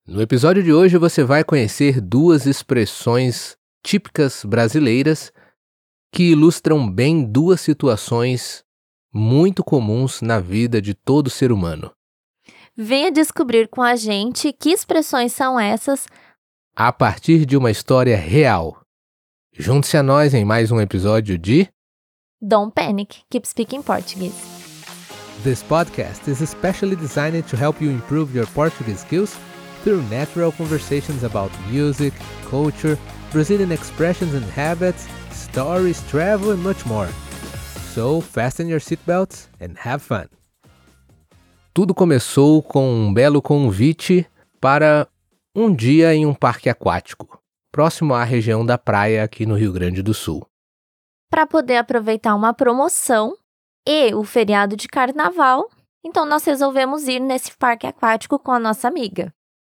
No episódio de hoje você vai conhecer duas expressões típicas brasileiras que ilustram bem duas situações muito comuns na vida de todo ser humano. Venha descobrir com a gente que expressões são essas A partir de uma história real. Junte-se a nós em mais um episódio de Don't Panic, Keep Speaking Portuguese. This podcast is especially designed to help you improve your Portuguese skills through natural conversations about music, culture, Brazilian expressions and habits, stories, travel and much more. So, fasten your seatbelts and have fun. Tudo começou com um belo convite para um dia em um parque aquático, próximo à região da praia aqui no Rio Grande do Sul. Para poder aproveitar uma promoção e o feriado de carnaval, então nós resolvemos ir nesse parque aquático com a nossa amiga.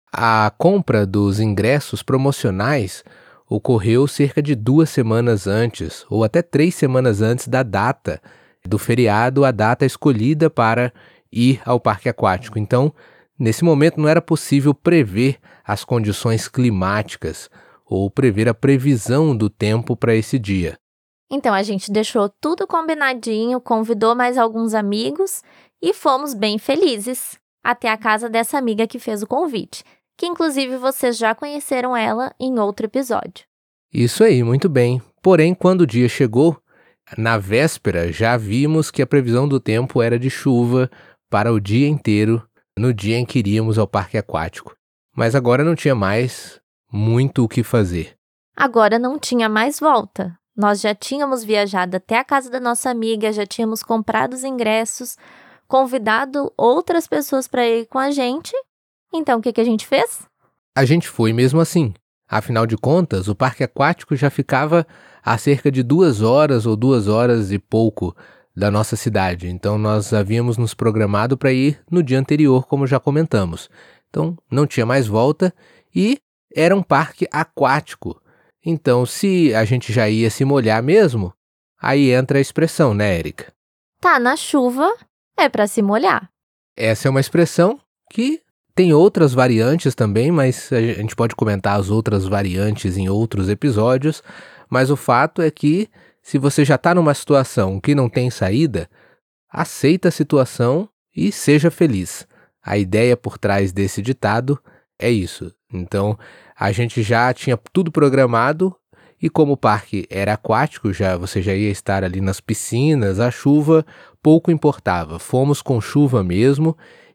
A compra dos ingressos promocionais ocorreu cerca de 2 semanas antes, ou até 3 semanas antes da data do feriado, a data escolhida para ir ao parque aquático. Então, nesse momento não era possível prever as condições climáticas ou prever a previsão do tempo para esse dia. Então a gente deixou tudo combinadinho, convidou mais alguns amigos e fomos bem felizes até a casa dessa amiga que fez o convite, que inclusive vocês já conheceram ela em outro episódio. Isso aí, muito bem. Porém, quando o dia chegou, na véspera já vimos que a previsão do tempo era de chuva para o dia inteiro, no dia em que iríamos ao parque aquático. Mas agora não tinha mais muito o que fazer. Agora não tinha mais volta. Nós já tínhamos viajado até a casa da nossa amiga, já tínhamos comprado os ingressos, convidado outras pessoas para ir com a gente. Então, o que a gente fez? A gente foi mesmo assim. Afinal de contas, o parque aquático já ficava a cerca de 2 horas ou 2 horas e pouco da nossa cidade. Então, nós havíamos nos programado para ir no dia anterior, como já comentamos. Então, não tinha mais volta e era um parque aquático. Então, se a gente já ia se molhar mesmo, aí entra a expressão, né, Érica? Tá na chuva, é para se molhar. Essa é uma expressão que tem outras variantes também, mas a gente pode comentar as outras variantes em outros episódios. Mas o fato é que, se você já está numa situação que não tem saída, aceita a situação e seja feliz. A ideia por trás desse ditado é isso. Então, a gente já tinha tudo programado e como o parque era aquático, você já ia estar ali nas piscinas, a chuva pouco importava. Fomos com chuva mesmo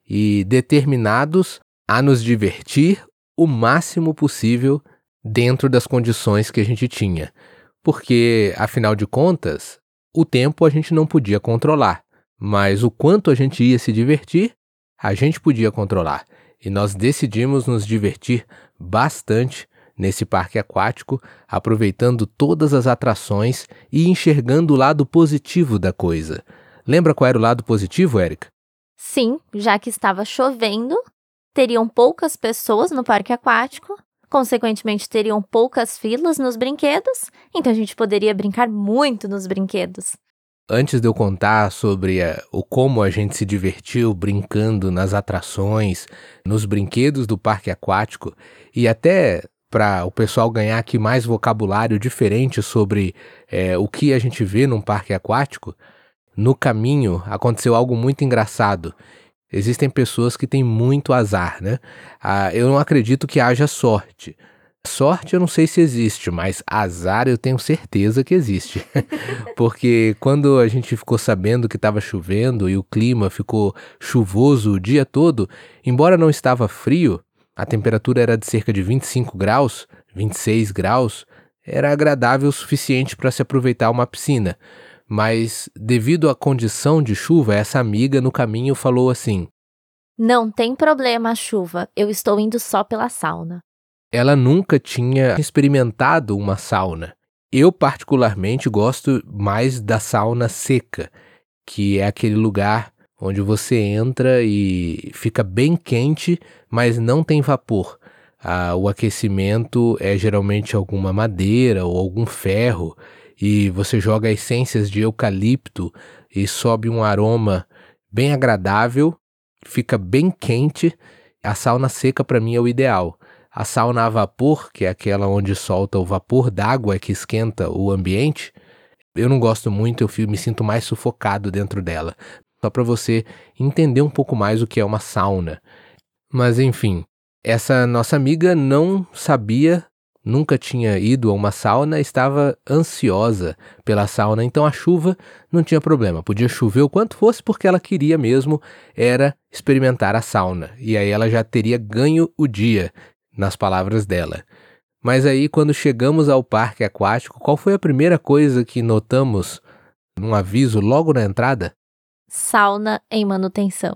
e determinados a nos divertir o máximo possível dentro das condições que a gente tinha. Porque, afinal de contas, o tempo a gente não podia controlar, mas o quanto a gente ia se divertir, a gente podia controlar. E nós decidimos nos divertir bastante nesse parque aquático, aproveitando todas as atrações e enxergando o lado positivo da coisa. Lembra qual era o lado positivo, Érica? Sim, já que estava chovendo, teriam poucas pessoas no parque aquático, consequentemente teriam poucas filas nos brinquedos, então a gente poderia brincar muito nos brinquedos. Antes de eu contar sobre como a gente se divertiu brincando nas atrações, nos brinquedos do parque aquático, e até para o pessoal ganhar aqui mais vocabulário diferente sobre o que a gente vê num parque aquático, no caminho aconteceu algo muito engraçado. Existem pessoas que têm muito azar, né? Eu não acredito que haja sorte. Sorte eu não sei se existe, mas azar eu tenho certeza que existe. Porque quando a gente ficou sabendo que estava chovendo e o clima ficou chuvoso o dia todo, embora não estava frio, a temperatura era de cerca de 25 graus, 26 graus, era agradável o suficiente para se aproveitar uma piscina. Mas devido à condição de chuva, essa amiga no caminho falou assim: Não tem problema a chuva, eu estou indo só pela sauna. Ela nunca tinha experimentado uma sauna. Eu, particularmente, gosto mais da sauna seca, que é aquele lugar onde você entra e fica bem quente, mas não tem vapor. O aquecimento é geralmente alguma madeira ou algum ferro, e você joga essências de eucalipto e sobe um aroma bem agradável, fica bem quente A sauna seca para mim é o ideal. A sauna a vapor, que é aquela onde solta o vapor d'água que esquenta o ambiente, eu não gosto muito, me sinto mais sufocado dentro dela. Só para você entender um pouco mais o que é uma sauna. Mas enfim, essa nossa amiga não sabia, nunca tinha ido a uma sauna, estava ansiosa pela sauna, então a chuva não tinha problema, podia chover o quanto fosse porque ela queria mesmo era experimentar a sauna, e aí ela já teria ganho o dia, nas palavras dela. Mas aí quando chegamos ao parque aquático, qual foi a primeira coisa que notamos num aviso logo na entrada? Sauna em manutenção.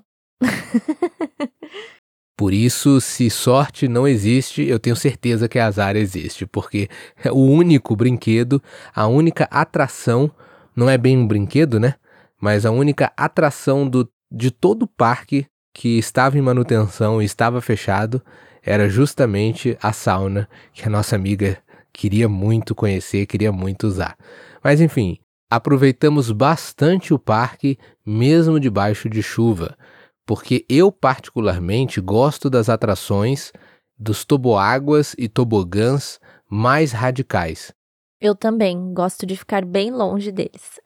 Por isso, se sorte não existe, eu tenho certeza que azar existe, porque é o único brinquedo, a única atração, não é bem um brinquedo, né? Mas a única atração de todo o parque que estava em manutenção e estava fechado era justamente a sauna que a nossa amiga queria muito conhecer, queria muito usar. Mas enfim, aproveitamos bastante o parque, mesmo debaixo de chuva. Porque eu particularmente gosto das atrações dos toboáguas e tobogãs mais radicais. Eu também gosto de ficar bem longe deles.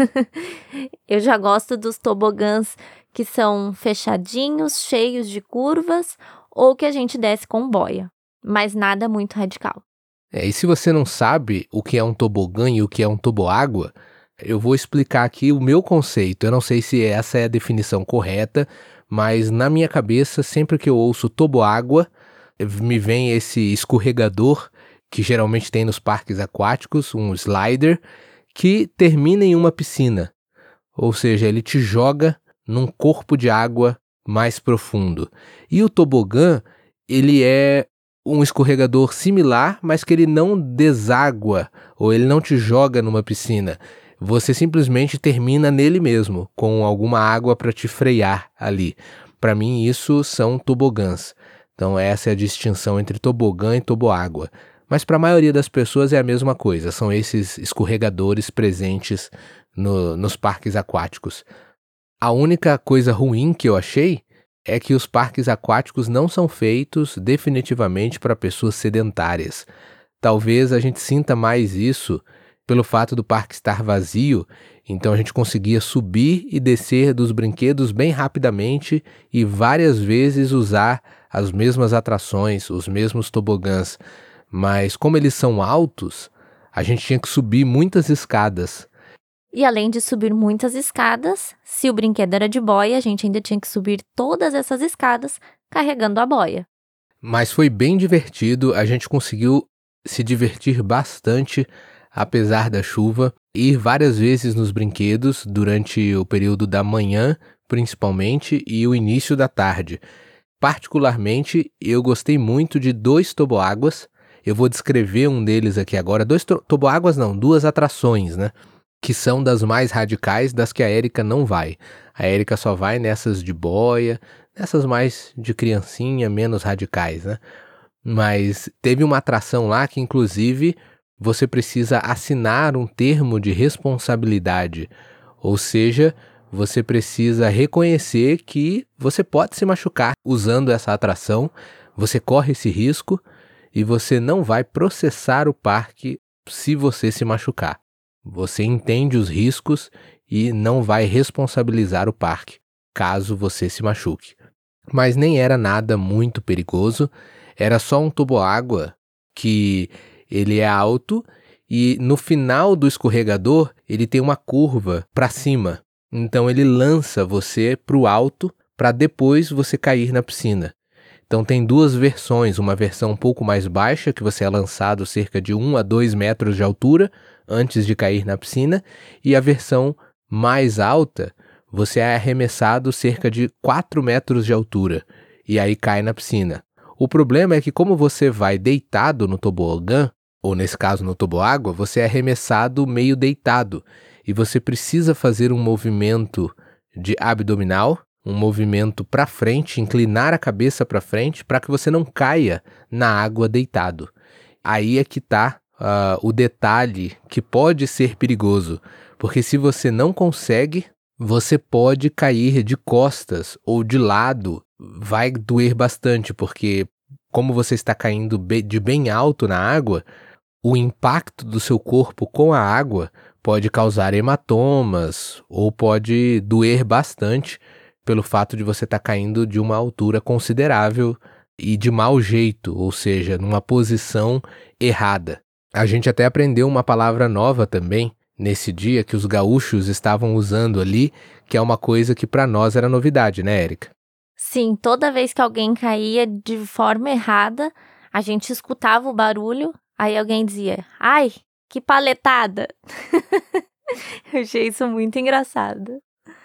Eu já gosto dos tobogãs que são fechadinhos, cheios de curvas, ou que a gente desce com boia, mas nada muito radical. E se você não sabe o que é um tobogã e o que é um toboágua, eu vou explicar aqui o meu conceito. Eu não sei se essa é a definição correta, mas na minha cabeça, sempre que eu ouço toboágua, me vem esse escorregador que geralmente tem nos parques aquáticos, um slider, que termina em uma piscina. Ou seja, ele te joga num corpo de água mais profundo. E o tobogã, ele é um escorregador similar, mas que ele não deságua, ou ele não te joga numa piscina. Você simplesmente termina nele mesmo, com alguma água para te frear ali. Para mim, isso são tobogãs. Então, essa é a distinção entre tobogã e toboágua. Mas para a maioria das pessoas é a mesma coisa, são esses escorregadores presentes nos parques aquáticos. A única coisa ruim que eu achei é que os parques aquáticos não são feitos definitivamente para pessoas sedentárias. Talvez a gente sinta mais isso pelo fato do parque estar vazio, então a gente conseguia subir e descer dos brinquedos bem rapidamente e várias vezes usar as mesmas atrações, os mesmos tobogãs. Mas como eles são altos, a gente tinha que subir muitas escadas. E além de subir muitas escadas, se o brinquedo era de boia, a gente ainda tinha que subir todas essas escadas carregando a boia. Mas foi bem divertido, a gente conseguiu se divertir bastante, apesar da chuva, ir várias vezes nos brinquedos durante o período da manhã, principalmente, e o início da tarde. Particularmente, eu gostei muito de 2 toboáguas. Eu vou descrever um deles aqui agora. 2 toboáguas não, 2 atrações, né? Que são das mais radicais, das que a Érica não vai. A Érica só vai nessas de boia, nessas mais de criancinha, menos radicais, né? Mas teve uma atração lá que, inclusive, você precisa assinar um termo de responsabilidade. Ou seja, você precisa reconhecer que você pode se machucar usando essa atração, você corre esse risco e você não vai processar o parque se você se machucar. Você entende os riscos e não vai responsabilizar o parque caso você se machuque. Mas nem era nada muito perigoso, era só um toboágua que ele é alto e no final do escorregador ele tem uma curva para cima. Então ele lança você para o alto para depois você cair na piscina. Então tem 2 versões, uma versão um pouco mais baixa, que você é lançado cerca de 1 a 2 metros de altura antes de cair na piscina, e a versão mais alta, você é arremessado cerca de 4 metros de altura, e aí cai na piscina. O problema é que como você vai deitado no tobogã, ou nesse caso no toboágua, você é arremessado meio deitado, e você precisa fazer um movimento de abdominal, um movimento para frente, inclinar a cabeça para frente, para que você não caia na água deitado. Aí é que está o detalhe que pode ser perigoso, porque se você não consegue você pode cair de costas ou de lado, vai doer bastante, porque como você está caindo de bem alto na água, o impacto do seu corpo com a água pode causar hematomas ou pode doer bastante pelo fato de você estar caindo de uma altura considerável e de mau jeito, ou seja, numa posição errada. A gente até aprendeu uma palavra nova também nesse dia que os gaúchos estavam usando ali, que é uma coisa que para nós era novidade, né, Érica? Sim, toda vez que alguém caía de forma errada, a gente escutava o barulho, aí alguém dizia, ai, que paletada! Eu achei isso muito engraçado.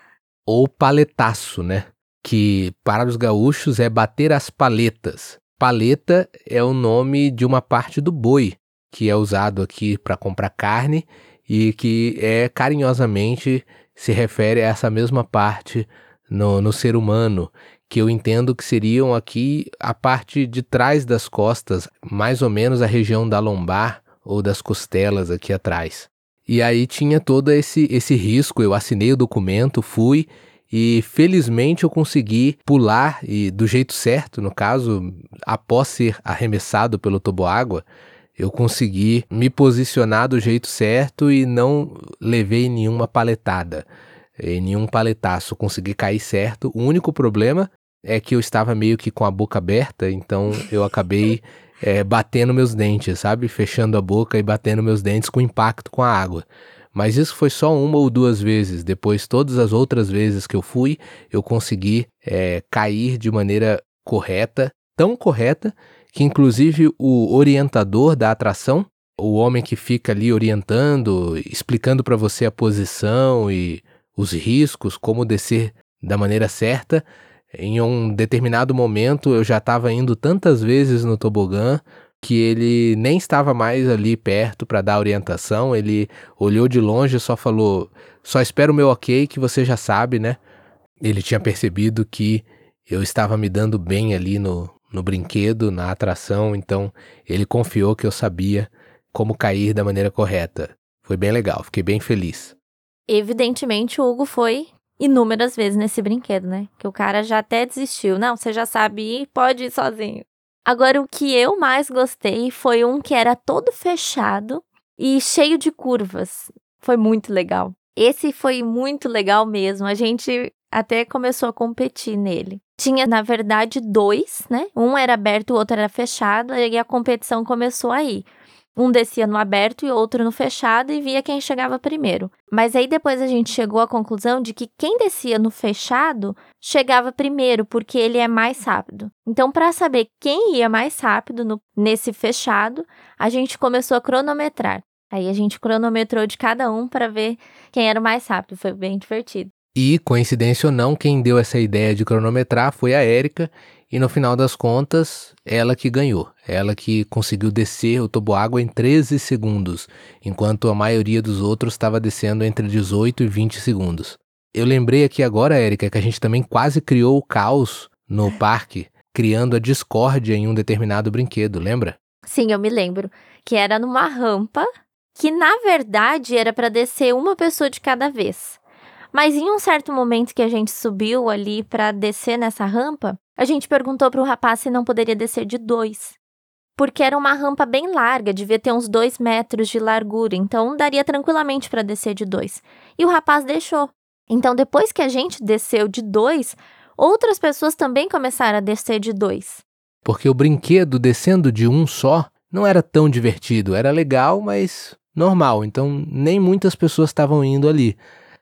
Ou paletaço, né? Que para os gaúchos é bater as paletas. Paleta é o nome de uma parte do boi, que é usado aqui para comprar carne e que carinhosamente se refere a essa mesma parte no ser humano, que eu entendo que seriam aqui a parte de trás das costas, mais ou menos a região da lombar ou das costelas aqui atrás. E aí tinha todo esse risco, eu assinei o documento, fui e felizmente eu consegui pular e do jeito certo, no caso, após ser arremessado pelo toboágua, eu consegui me posicionar do jeito certo e não levei nenhuma paletada, nenhum paletaço, consegui cair certo. O único problema é que eu estava meio que com a boca aberta, então eu acabei batendo meus dentes, sabe? Fechando a boca e batendo meus dentes com impacto com a água. Mas isso foi só uma ou duas vezes. Depois, todas as outras vezes que eu fui, eu consegui cair de maneira correta, tão correta, que inclusive o orientador da atração, o homem que fica ali orientando, explicando para você a posição e os riscos, como descer da maneira certa, em um determinado momento eu já estava indo tantas vezes no tobogã que ele nem estava mais ali perto para dar orientação, ele olhou de longe e só falou, só espera o meu ok que você já sabe, né? Ele tinha percebido que eu estava me dando bem ali no brinquedo, na atração, então ele confiou que eu sabia como cair da maneira correta. Foi bem legal, fiquei bem feliz. Evidentemente, o Hugo foi inúmeras vezes nesse brinquedo, né? Que o cara já até desistiu. Não, você já sabe ir, pode ir sozinho. Agora, o que eu mais gostei foi um que era todo fechado e cheio de curvas. Foi muito legal. Esse foi muito legal mesmo. A gente até começou a competir nele. Tinha, na verdade, 2, né? Um era aberto, o outro era fechado, e a competição começou aí. Um descia no aberto e outro no fechado e via quem chegava primeiro. Mas aí depois a gente chegou à conclusão de que quem descia no fechado chegava primeiro, porque ele é mais rápido. Então, para saber quem ia mais rápido nesse fechado, a gente começou a cronometrar. Aí a gente cronometrou de cada um para ver quem era o mais rápido. Foi bem divertido. E, coincidência ou não, quem deu essa ideia de cronometrar foi a Érica, e no final das contas, ela que ganhou. Ela que conseguiu descer o toboágua em 13 segundos, enquanto a maioria dos outros estava descendo entre 18 e 20 segundos. Eu lembrei aqui agora, Érica, que a gente também quase criou o caos no parque, criando a discórdia em um determinado brinquedo, lembra? Sim, eu me lembro. Que era numa rampa, que na verdade era para descer uma pessoa de cada vez. Mas em um certo momento que a gente subiu ali para descer nessa rampa, a gente perguntou para o rapaz se não poderia descer de 2. Porque era uma rampa bem larga, devia ter uns 2 metros de largura, então daria tranquilamente para descer de 2. E o rapaz deixou. Então depois que a gente desceu de 2, outras pessoas também começaram a descer de 2. Porque o brinquedo descendo de um só não era tão divertido, era legal, mas normal, então nem muitas pessoas estavam indo ali.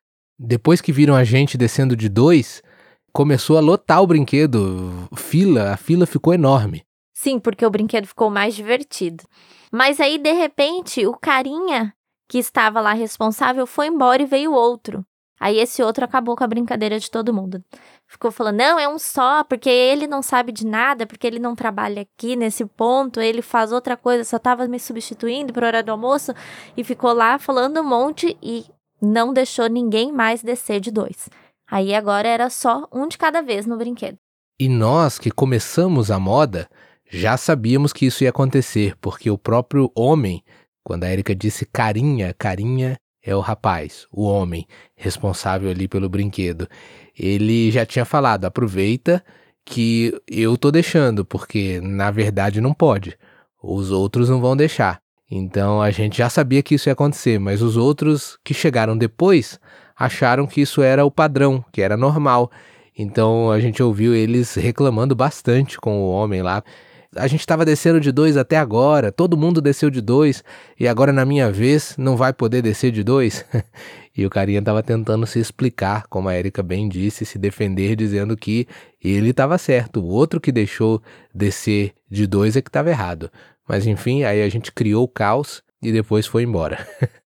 Depois que viram a gente descendo de 2, começou a lotar o brinquedo, a fila ficou enorme. Sim, porque o brinquedo ficou mais divertido. Mas aí, de repente, o carinha que estava lá responsável foi embora e veio outro. Aí esse outro acabou com a brincadeira de todo mundo. Ficou falando, não, é um só, porque ele não sabe de nada, porque ele não trabalha aqui nesse ponto, ele faz outra coisa, só estava me substituindo para hora do almoço, e ficou lá falando um monte e não deixou ninguém mais descer de 2. Aí agora era só um de cada vez no brinquedo. E nós que começamos a moda, já sabíamos que isso ia acontecer, porque o próprio homem, quando a Érica disse carinha é o rapaz, o homem responsável ali pelo brinquedo. Ele já tinha falado, aproveita que eu tô deixando, porque na verdade não pode. Os outros não vão deixar. Então a gente já sabia que isso ia acontecer, mas os outros que chegaram depois acharam que isso era o padrão, que era normal. Então a gente ouviu eles reclamando bastante com o homem lá. A gente estava descendo de 2 até agora, todo mundo desceu de 2 e agora na minha vez não vai poder descer de 2. E o carinha estava tentando se explicar, como a Erika bem disse, se defender dizendo que ele estava certo, o outro que deixou descer de 2 é que estava errado. Mas enfim, aí a gente criou o caos e depois foi embora.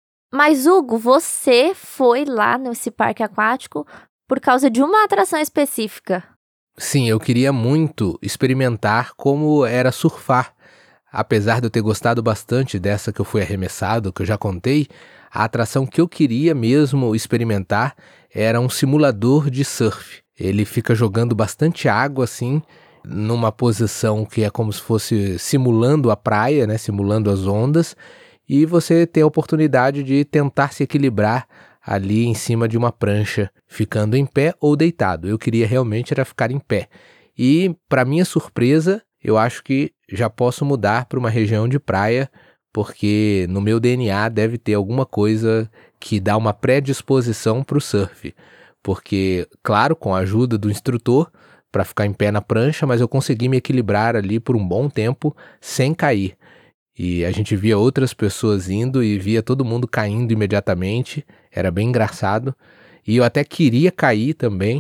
Mas Hugo, você foi lá nesse parque aquático por causa de uma atração específica. Sim, eu queria muito experimentar como era surfar. Apesar de eu ter gostado bastante dessa que eu fui arremessado, que eu já contei, a atração que eu queria mesmo experimentar era um simulador de surf. Ele fica jogando bastante água assim, numa posição que é como se fosse simulando a praia, né, simulando as ondas, e você tem a oportunidade de tentar se equilibrar ali em cima de uma prancha, ficando em pé ou deitado. Eu queria realmente era ficar em pé. E, para minha surpresa, eu acho que já posso mudar para uma região de praia, porque no meu DNA deve ter alguma coisa que dá uma predisposição para o surf. Porque, claro, com a ajuda do instrutor, para ficar em pé na prancha, mas eu consegui me equilibrar ali por um bom tempo sem cair. E a gente via outras pessoas indo e via todo mundo caindo imediatamente, era bem engraçado. E eu até queria cair também,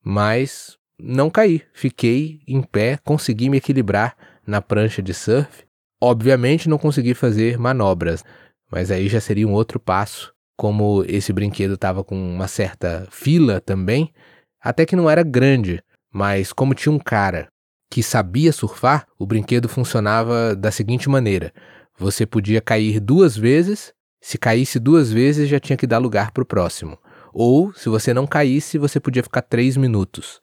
mas não caí, fiquei em pé, consegui me equilibrar na prancha de surf. Obviamente não consegui fazer manobras, mas aí já seria um outro passo. Como esse brinquedo estava com uma certa fila também, até que não era grande, mas como tinha um cara que sabia surfar, o brinquedo funcionava da seguinte maneira: você podia cair 2 vezes, se caísse 2 vezes já tinha que dar lugar para o próximo. Ou, se você não caísse, você podia ficar 3 minutos.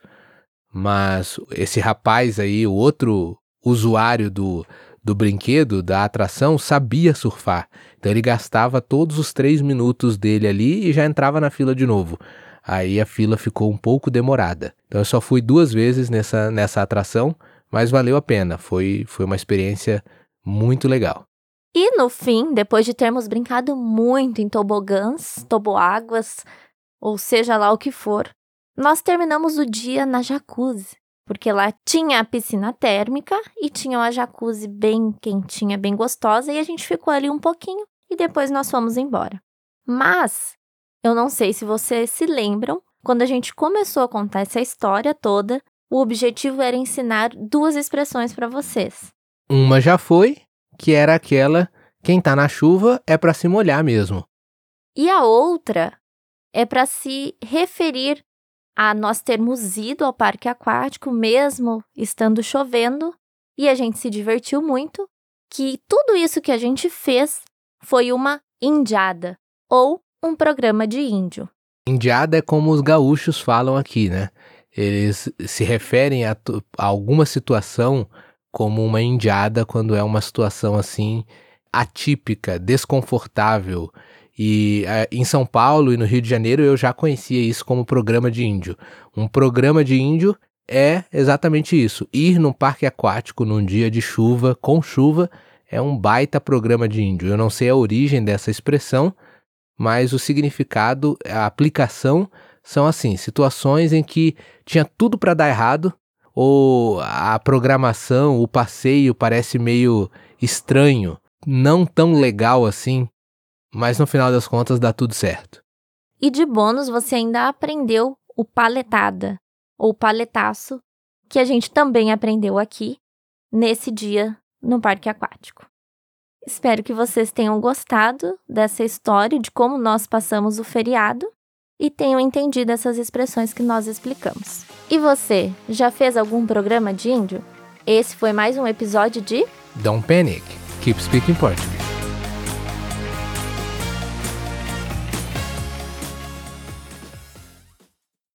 Mas esse rapaz aí, o outro usuário do brinquedo, da atração, sabia surfar. Então ele gastava todos os 3 minutos dele ali e já entrava na fila de novo. Aí a fila ficou um pouco demorada. Então eu só fui 2 vezes nessa atração, mas valeu a pena. Foi uma experiência muito legal. E no fim, depois de termos brincado muito em tobogãs, toboáguas, ou seja lá o que for, nós terminamos o dia na jacuzzi, porque lá tinha a piscina térmica e tinha uma jacuzzi bem quentinha, bem gostosa, e a gente ficou ali um pouquinho e depois nós fomos embora. Mas eu não sei se vocês se lembram, quando a gente começou a contar essa história toda, o objetivo era ensinar 2 expressões para vocês. Uma já foi, que era aquela, quem tá na chuva é para se molhar mesmo. E a outra é para se referir a nós termos ido ao parque aquático mesmo estando chovendo e a gente se divertiu muito, que tudo isso que a gente fez foi uma indiada ou um programa de índio. Indiada é como os gaúchos falam aqui, né? Eles se referem a alguma situação como uma indiada quando é uma situação assim atípica, desconfortável. E em São Paulo e no Rio de Janeiro eu já conhecia isso como programa de índio. Um programa de índio é exatamente isso. Ir num parque aquático num dia de chuva, com chuva, é um baita programa de índio. Eu não sei a origem dessa expressão, mas o significado, a aplicação são assim, situações em que tinha tudo para dar errado, ou a programação, o passeio parece meio estranho, não tão legal assim, mas no final das contas dá tudo certo. E de bônus você ainda aprendeu o paletada, ou paletaço, que a gente também aprendeu aqui, nesse dia no parque aquático. Espero que vocês tenham gostado dessa história de como nós passamos o feriado e tenham entendido essas expressões que nós explicamos. E você, já fez algum programa de índio? Esse foi mais um episódio de Don't panic, keep speaking Portuguese.